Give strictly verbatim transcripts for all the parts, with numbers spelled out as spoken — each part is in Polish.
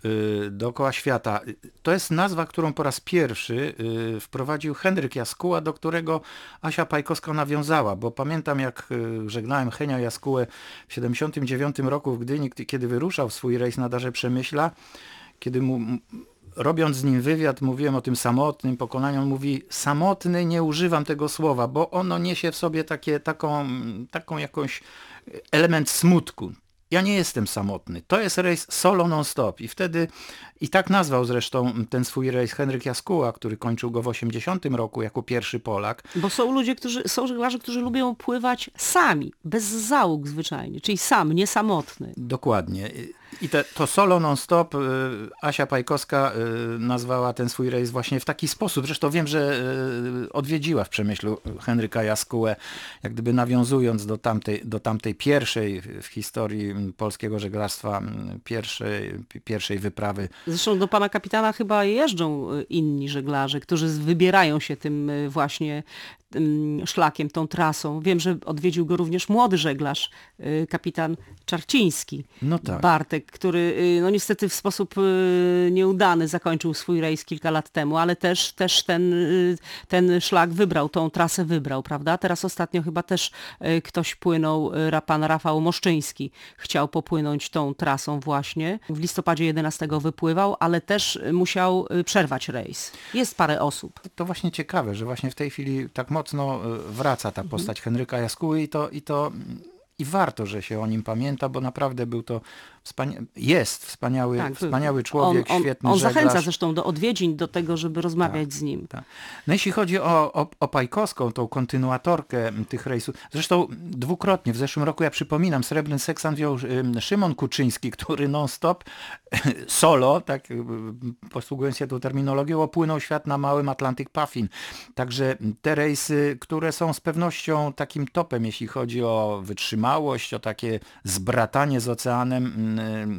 y, dookoła świata. To jest nazwa, którą po raz pierwszy y, wprowadził Henryk Jaskuła, do którego Asia Pajkowska nawiązała, bo pamiętam, jak y, żegnałem Henia Jaskułę w siedemdziesiątym dziewiątym roku w Gdyni, kiedy wyruszał w swój rejs na Darze Przemyśla, kiedy mu, robiąc z nim wywiad, mówiłem o tym samotnym pokonaniu, on mówi: samotny, nie używam tego słowa, bo ono niesie w sobie takie, taką, taką jakąś element smutku. Ja nie jestem samotny. To jest rejs solo non-stop. I wtedy, i tak nazwał zresztą ten swój rejs Henryk Jaskuła, który kończył go w osiemdziesiątym roku jako pierwszy Polak. Bo są ludzie, którzy, są żeglarze, którzy lubią pływać sami, bez załóg zwyczajnie, czyli sam, nie samotny. Dokładnie. I te, to solo non-stop Asia Pajkowska nazwała ten swój rejs właśnie w taki sposób. Zresztą wiem, że odwiedziła w Przemyślu Henryka Jaskułę, jak gdyby nawiązując do tamtej, do tamtej pierwszej w historii polskiego żeglarstwa, pierwszej, pierwszej wyprawy. Zresztą do pana kapitana chyba jeżdżą inni żeglarze, którzy wybierają się tym właśnie tym szlakiem, tą trasą. Wiem, że odwiedził go również młody żeglarz, kapitan Czarciński, no tak. Bartek, który no niestety w sposób nieudany zakończył swój rejs kilka lat temu, ale też, też ten, ten szlak wybrał, tą trasę wybrał, prawda? Teraz ostatnio chyba też ktoś płynął, pan Rafał Moszczyński chciał popłynąć tą trasą właśnie. W listopadzie jedenastego wypływał, ale też musiał przerwać rejs. Jest parę osób. To właśnie ciekawe, że właśnie w tej chwili tak mocno wraca ta postać mhm. Henryka Jaskuły i to, i to i warto, że się o nim pamięta, bo naprawdę był to wspania- jest wspaniały, tak, wspaniały człowiek, on, on, świetny on żeglarz. zachęca zresztą do odwiedzin, do tego, żeby rozmawiać tak, z nim. Tak. No jeśli chodzi o, o, o Pajkowską, tą kontynuatorkę tych rejsów, zresztą dwukrotnie, w zeszłym roku, ja przypominam, Srebrny Seksan wziął Szymon Kuczyński, który non-stop solo, tak posługując się tą terminologią, opłynął świat na małym Atlantic Puffin. Także te rejsy, które są z pewnością takim topem, jeśli chodzi o wytrzymałość, o takie zbratanie z oceanem,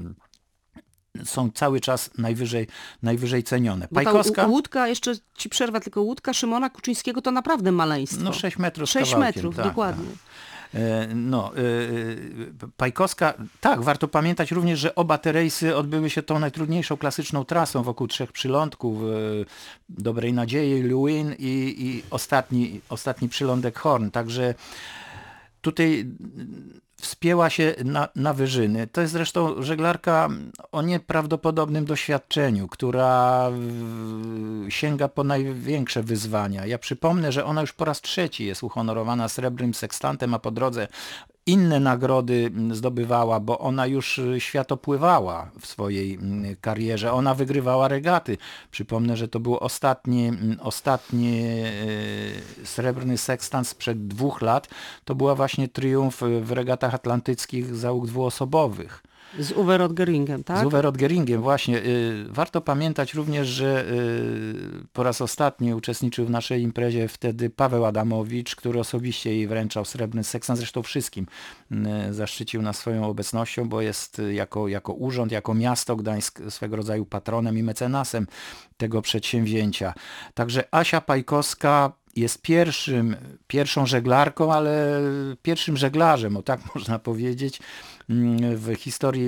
są cały czas najwyżej, najwyżej cenione. Pajkowska... Łódka, jeszcze ci przerwa, tylko łódka Szymona Kuczyńskiego to naprawdę maleństwo. No sześć metrów z sześć metrów, tak, dokładnie. Tak. No, Pajkowska, tak, warto pamiętać również, że oba te rejsy odbyły się tą najtrudniejszą klasyczną trasą wokół trzech przylądków, Dobrej Nadziei, Lewin i, i ostatni, ostatni przylądek Horn, także tutaj wspięła się na, na wyżyny. To jest zresztą żeglarka o nieprawdopodobnym doświadczeniu, która sięga po największe wyzwania. Ja przypomnę, że ona już po raz trzeci jest uhonorowana Srebrnym Sekstantem, a po drodze inne nagrody zdobywała, bo ona już światopływała w swojej karierze. Ona wygrywała regaty. Przypomnę, że to był ostatni, ostatni Srebrny Sekstant sprzed dwóch lat. To była właśnie triumf w regatach atlantyckich załóg dwuosobowych. Z Uwe Rodgeringiem, tak? Z Uwe Rodgeringiem, właśnie. Warto pamiętać również, że po raz ostatni uczestniczył w naszej imprezie wtedy Paweł Adamowicz, który osobiście jej wręczał Srebrny Seksan, zresztą wszystkim zaszczycił nas swoją obecnością, bo jest jako, jako urząd, jako miasto Gdańsk swego rodzaju patronem i mecenasem tego przedsięwzięcia. Także Asia Pajkowska jest pierwszym, pierwszą żeglarką, ale pierwszym żeglarzem, o tak można powiedzieć, w historii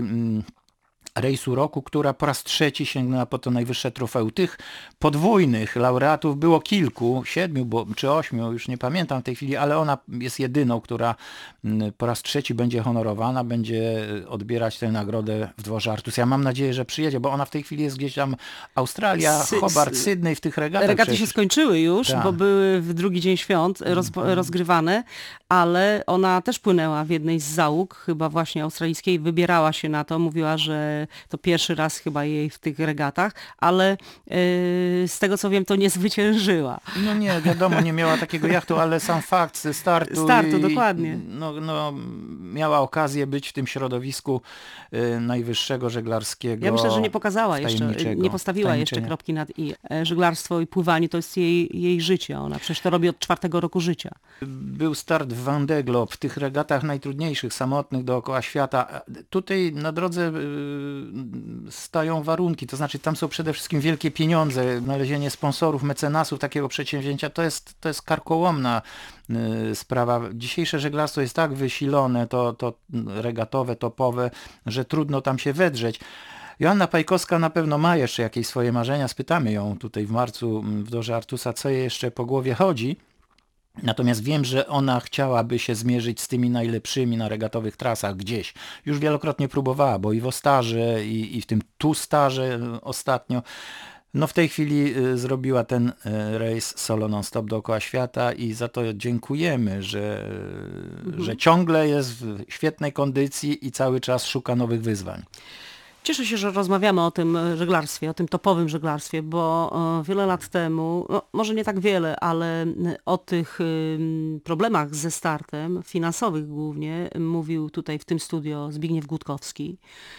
rejsu roku, która po raz trzeci sięgnęła po to najwyższe trofeum. Tych podwójnych laureatów było kilku, siedmiu bo, czy ośmiu, już nie pamiętam w tej chwili, ale ona jest jedyną, która po raz trzeci będzie honorowana, będzie odbierać tę nagrodę w dworze Artus. Ja mam nadzieję, że przyjedzie, bo ona w tej chwili jest gdzieś tam Australia, Sy- Hobart, Sydney w tych regatach. Regaty przecież. się skończyły już, Ta. bo były w drugi dzień świąt roz, rozgrywane, ale ona też płynęła w jednej z załóg, chyba właśnie australijskiej, wybierała się na to, mówiła, że to pierwszy raz chyba jej w tych regatach, ale yy, z tego co wiem, to nie zwyciężyła. No nie, wiadomo, nie miała takiego jachtu, ale sam fakt ze startu. Startu, i, dokładnie. No, no, miała okazję być w tym środowisku y, najwyższego żeglarskiego. Ja myślę, że nie pokazała jeszcze, nie postawiła jeszcze kropki nad i. Żeglarstwo i pływanie to jest jej, jej życie. Ona przecież to robi od czwartego roku życia. Był start w Vendée Globe, w tych regatach najtrudniejszych, samotnych dookoła świata. Tutaj na drodze y, stają warunki, to znaczy tam są przede wszystkim wielkie pieniądze, znalezienie sponsorów, mecenasów takiego przedsięwzięcia, to jest, to jest karkołomna y, sprawa. Dzisiejsze żeglarstwo jest tak wysilone, to, to regatowe, topowe, że trudno tam się wedrzeć. Joanna Pajkowska na pewno ma jeszcze jakieś swoje marzenia, spytamy ją tutaj w marcu w Dorze Artusa, co jej jeszcze po głowie chodzi. Natomiast wiem, że ona chciałaby się zmierzyć z tymi najlepszymi na regatowych trasach gdzieś. Już wielokrotnie próbowała, bo i w Ostarze, i, i w tym Tustarze ostatnio. No w tej chwili y, zrobiła ten y, rejs solo non-stop dookoła świata i za to dziękujemy, że, mhm. że ciągle jest w świetnej kondycji i cały czas szuka nowych wyzwań. Cieszę się, że rozmawiamy o tym żeglarstwie, o tym topowym żeglarstwie, bo wiele lat temu, no może nie tak wiele, ale o tych problemach ze startem, finansowych głównie, mówił tutaj w tym studio Zbigniew Gutkowski.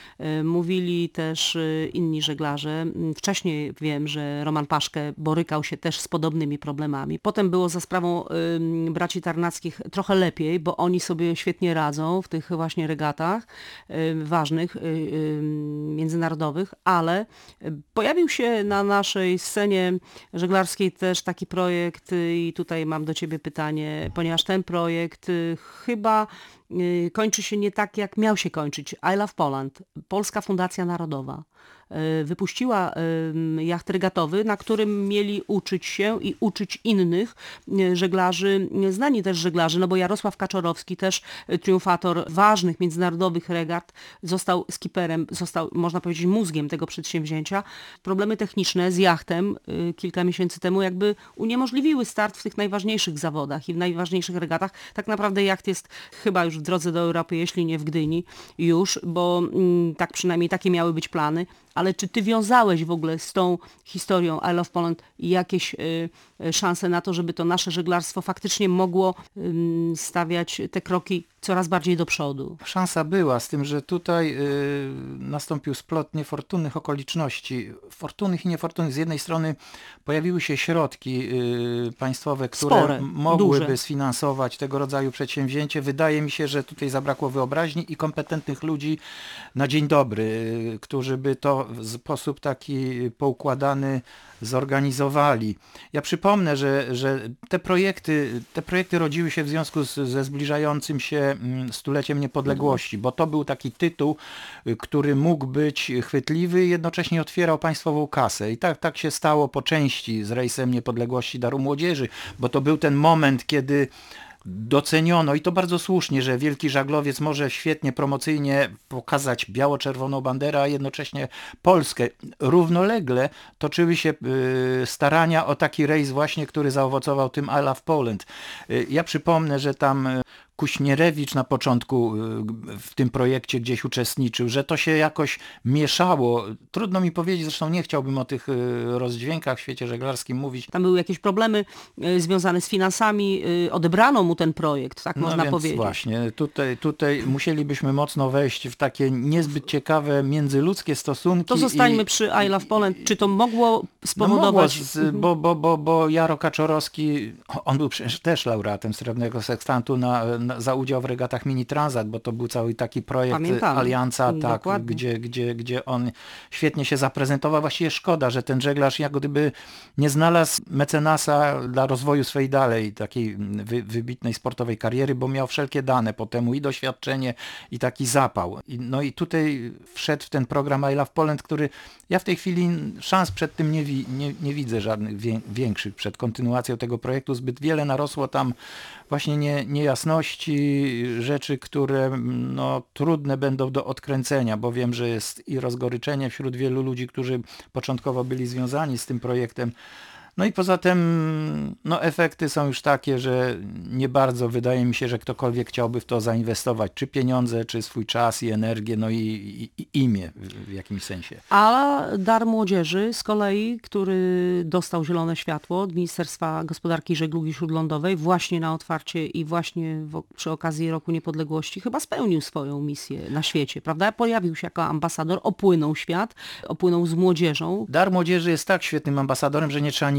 Mówili też inni żeglarze. Wcześniej wiem, że Roman Paszkę borykał się też z podobnymi problemami. Potem było za sprawą braci Tarnackich trochę lepiej, bo oni sobie świetnie radzą w tych właśnie regatach ważnych, międzynarodowych, ale pojawił się na naszej scenie żeglarskiej też taki projekt i tutaj mam do Ciebie pytanie, ponieważ ten projekt chyba kończy się nie tak, jak miał się kończyć. I Love Poland, Polska Fundacja Narodowa, wypuściła jacht regatowy, na którym mieli uczyć się i uczyć innych żeglarzy, znani też żeglarzy, no bo Jarosław Kaczorowski, też triumfator ważnych międzynarodowych regat, został skiperem, został, można powiedzieć, mózgiem tego przedsięwzięcia. Problemy techniczne z jachtem kilka miesięcy temu jakby uniemożliwiły start w tych najważniejszych zawodach i w najważniejszych regatach. Tak naprawdę jacht jest chyba już w drodze do Europy, jeśli nie w Gdyni już, bo tak przynajmniej takie miały być plany. Ale czy ty wiązałeś w ogóle z tą historią I Love Poland jakieś y, szanse na to, żeby to nasze żeglarstwo faktycznie mogło y, stawiać te kroki coraz bardziej do przodu? Szansa była, z tym, że tutaj y, nastąpił splot niefortunnych okoliczności. Fortunnych i niefortunnych. Z jednej strony pojawiły się środki y, państwowe, które Spore, mogłyby duże. sfinansować tego rodzaju przedsięwzięcie. Wydaje mi się, że tutaj zabrakło wyobraźni i kompetentnych ludzi na dzień dobry, y, którzy by to w sposób taki poukładany zorganizowali. Ja przypomnę, że, że te projekty, te projekty rodziły się w związku z, ze zbliżającym się stuleciem niepodległości, bo to był taki tytuł, który mógł być chwytliwy i jednocześnie otwierał państwową kasę. I tak, tak się stało po części z rejsem niepodległości Daru Młodzieży, bo to był ten moment, kiedy doceniono i to bardzo słusznie, że wielki żaglowiec może świetnie promocyjnie pokazać biało-czerwoną banderę, a jednocześnie Polskę. Równolegle toczyły się y, starania o taki rejs właśnie, który zaowocował tym I Love Poland. Y, ja przypomnę, że tam y, Kuśnierewicz na początku w tym projekcie gdzieś uczestniczył, że to się jakoś mieszało. Trudno mi powiedzieć, zresztą nie chciałbym o tych rozdźwiękach w świecie żeglarskim mówić. Tam były jakieś problemy związane z finansami, odebrano mu ten projekt, tak no można więc powiedzieć. Właśnie, tutaj, tutaj musielibyśmy mocno wejść w takie niezbyt ciekawe międzyludzkie stosunki. To zostańmy i, przy I Love Poland. Czy to mogło spowodować... No mogło, z, bo, bo, bo, bo Jaro Kaczorowski, on był przecież też laureatem Srebrnego Sekstantu na za udział w regatach Mini Transat, bo to był cały taki projekt Pamiętamy. Alianza, tak, gdzie, gdzie, gdzie on świetnie się zaprezentował. Właściwie szkoda, że ten żeglarz jak gdyby nie znalazł mecenasa dla rozwoju swojej dalej takiej wy, wybitnej sportowej kariery, bo miał wszelkie dane po temu i doświadczenie, i taki zapał. I, no i tutaj wszedł w ten program I Love Poland, który ja w tej chwili szans przed tym nie, wi, nie, nie widzę żadnych wie, większych, przed kontynuacją tego projektu. Zbyt wiele narosło tam właśnie nie, niejasności, rzeczy, które no, trudne będą do odkręcenia, bo wiem, że jest i rozgoryczenie wśród wielu ludzi, którzy początkowo byli związani z tym projektem. No i poza tym no, efekty są już takie, że nie bardzo wydaje mi się, że ktokolwiek chciałby w to zainwestować, czy pieniądze, czy swój czas i energię, no i, i, i imię w, w jakimś sensie. A Dar Młodzieży z kolei, który dostał zielone światło od Ministerstwa Gospodarki i Żeglugi Śródlądowej właśnie na otwarcie i właśnie w, przy okazji Roku Niepodległości chyba spełnił swoją misję na świecie, prawda? Pojawił się jako ambasador, opłynął świat, opłynął z młodzieżą. Dar Młodzieży jest tak świetnym ambasadorem, że nie trzeba nic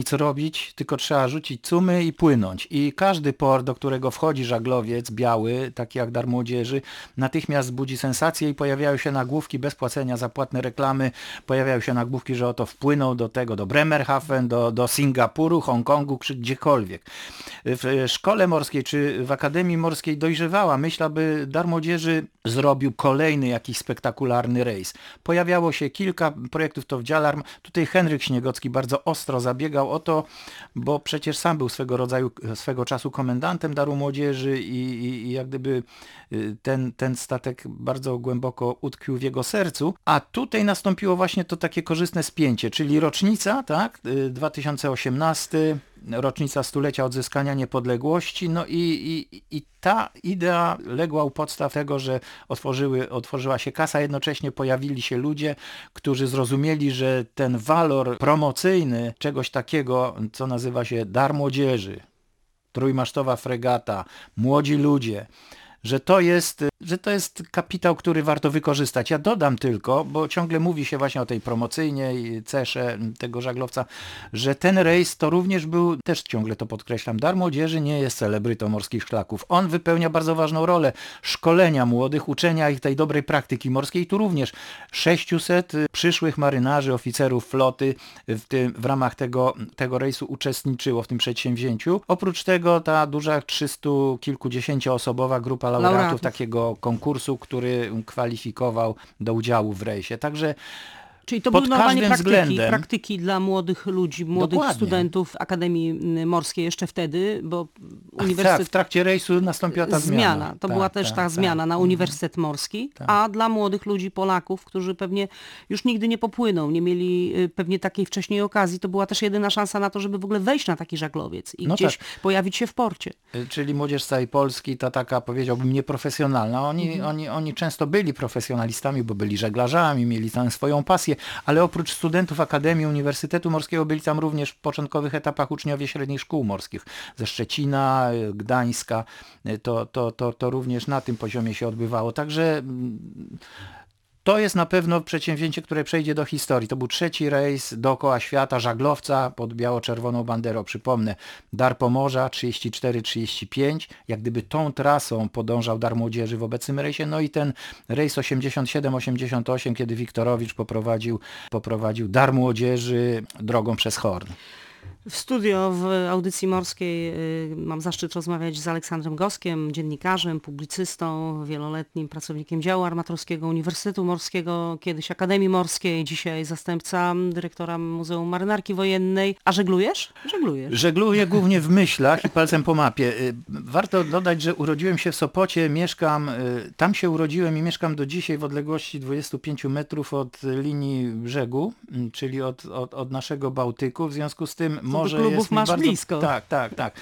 nic robić, tylko trzeba rzucić cumy i płynąć. I każdy port, do którego wchodzi żaglowiec biały, taki jak Dar Młodzieży, natychmiast budzi sensację i pojawiają się nagłówki bez płacenia za płatne reklamy, pojawiają się nagłówki, że oto wpłynął do tego, do Bremerhaven, do, do Singapuru, Hongkongu, czy gdziekolwiek. W szkole morskiej, czy w Akademii Morskiej dojrzewała myśl, aby Dar Młodzieży zrobił kolejny jakiś spektakularny rejs. Pojawiało się kilka projektów, to w Dzialarm. Tutaj Henryk Śniegocki bardzo ostro zabiegał o to, bo przecież sam był swego rodzaju, swego czasu komendantem Daru Młodzieży i, i, i jak gdyby ten, ten statek bardzo głęboko utkwił w jego sercu. A tutaj nastąpiło właśnie to takie korzystne spięcie, czyli rocznica, tak, dwa tysiące osiemnasty, rocznica stulecia odzyskania niepodległości, no i, i, i ta idea legła u podstaw tego, że otworzyły, otworzyła się kasa, jednocześnie pojawili się ludzie, którzy zrozumieli, że ten walor promocyjny czegoś takiego, co nazywa się Dar Młodzieży, trójmasztowa fregata, młodzi ludzie, że to jest, że to jest kapitał, który warto wykorzystać. Ja dodam tylko, bo ciągle mówi się właśnie o tej promocyjnej cesze tego żaglowca, że ten rejs to również był, też ciągle to podkreślam, Dar Młodzieży nie jest celebrytą morskich szlaków. On wypełnia bardzo ważną rolę szkolenia młodych, uczenia ich tej dobrej praktyki morskiej. I tu również sześciuset przyszłych marynarzy, oficerów floty w, tym, w ramach tego, tego rejsu uczestniczyło w tym przedsięwzięciu. Oprócz tego ta duża trzystu kilkudziesięcioosobowa grupa laureatów, laureatów takiego konkursu, który kwalifikował do udziału w rejsie. Także Czyli to pod były normalnie każdym praktyki, względem, praktyki dla młodych ludzi, młodych Dokładnie. studentów Akademii Morskiej jeszcze wtedy, bo Ach, uniwersytet... tak, w trakcie rejsu nastąpiła ta zmiana. Zmiana, to tak, była też tak, ta tak. zmiana na Uniwersytet Morski, Tak. a dla młodych ludzi, Polaków, którzy pewnie już nigdy nie popłyną, nie mieli y, pewnie takiej wcześniej okazji, to była też jedyna szansa na to, żeby w ogóle wejść na taki żaglowiec i No gdzieś tak. pojawić się w porcie. Czyli młodzież z całej Polski, ta taka, powiedziałbym, nieprofesjonalna. Oni, Mhm. oni, oni często byli profesjonalistami, bo byli żeglarzami, mieli tam swoją pasję, ale oprócz studentów Akademii Uniwersytetu Morskiego byli tam również w początkowych etapach uczniowie średnich szkół morskich ze Szczecina, Gdańska. To, to, to, to również na tym poziomie się odbywało. Także to jest na pewno przedsięwzięcie, które przejdzie do historii. To był trzeci rejs dookoła świata żaglowca pod biało-czerwoną banderą. Przypomnę, Dar Pomorza trzydzieści cztery trzydzieści pięć. Jak gdyby tą trasą podążał Dar Młodzieży w obecnym rejsie. No i ten rejs osiemdziesiąt siedem osiemdziesiąt osiem, kiedy Wiktorowicz poprowadził, poprowadził Dar Młodzieży drogą przez Horn. W studio w Audycji Morskiej y, mam zaszczyt rozmawiać z Aleksandrem Goskiem, dziennikarzem, publicystą, wieloletnim pracownikiem działu armatorskiego Uniwersytetu Morskiego, kiedyś Akademii Morskiej, dzisiaj zastępca dyrektora Muzeum Marynarki Wojennej. A żeglujesz? Żeglujesz. Żegluję głównie w myślach i palcem po mapie. Warto dodać, że urodziłem się w Sopocie, mieszkam, tam się urodziłem i mieszkam do dzisiaj w odległości dwudziestu pięciu metrów od linii brzegu, czyli od, od, od naszego Bałtyku. W związku z tym morze klubów jest mi masz bardzo... blisko. Tak, tak, tak.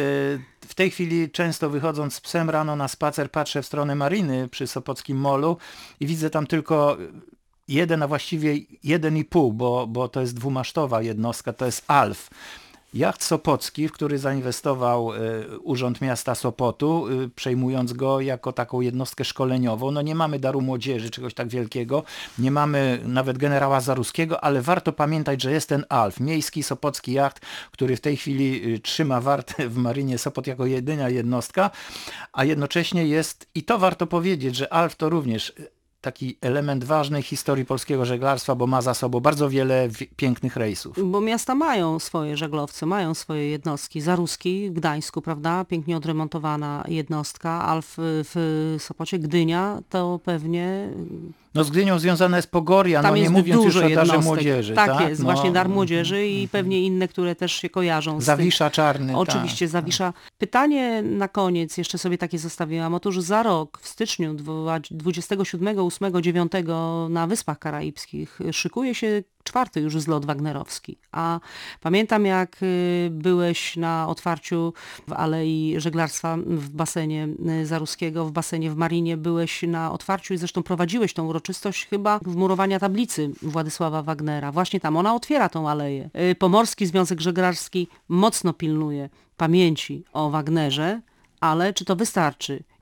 W tej chwili często wychodząc z psem rano na spacer patrzę w stronę mariny przy Sopockim Molu i widzę tam tylko jeden, a właściwie jeden i pół, bo, bo to jest dwumasztowa jednostka, to jest Alf. Jacht Sopocki, w który zainwestował y, Urząd Miasta Sopotu, y, przejmując go jako taką jednostkę szkoleniową. No nie mamy Daru Młodzieży, czegoś tak wielkiego, nie mamy nawet generała Zaruskiego, ale warto pamiętać, że jest ten Alf, miejski sopocki jacht, który w tej chwili y, trzyma wartę w Marynie Sopot jako jedyna jednostka, a jednocześnie jest, i to warto powiedzieć, że Alf to również taki element ważnej historii polskiego żeglarstwa, bo ma za sobą bardzo wiele w- pięknych rejsów. Bo miasta mają swoje żaglowce, mają swoje jednostki. Zaruski w Gdańsku, prawda? Pięknie odremontowana jednostka. Alf w Sopocie, Gdynia to pewnie... No z Gdynią związana jest Pogoria, Tam no nie jest mówiąc już dużo o Darze jednostek. Młodzieży. Tak, Tak, jest, no, właśnie Dar Młodzieży i pewnie inne, które też się kojarzą z tym. Zawisza Czarny. Oczywiście, tak, Zawisza. Pytanie na koniec, jeszcze sobie takie zostawiłam. Otóż za rok, w styczniu dwudziestego siódmego, ósmego, dziewiątego na Wyspach Karaibskich szykuje się czwarty już zlot wagnerowski. A pamiętam, jak byłeś na otwarciu w Alei Żeglarstwa w basenie Zaruskiego, w basenie w Marinie, byłeś na otwarciu i zresztą prowadziłeś tą uroczystość chyba wmurowania tablicy Władysława Wagnera. Właśnie tam ona otwiera tą aleję. Pomorski Związek Żeglarski mocno pilnuje pamięci o Wagnerze, ale czy to wystarczy?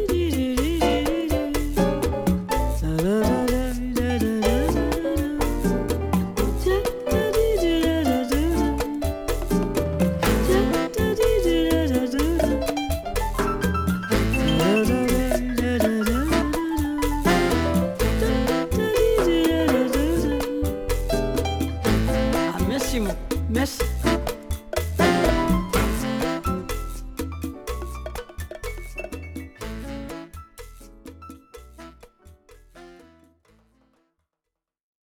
Simon. Merci.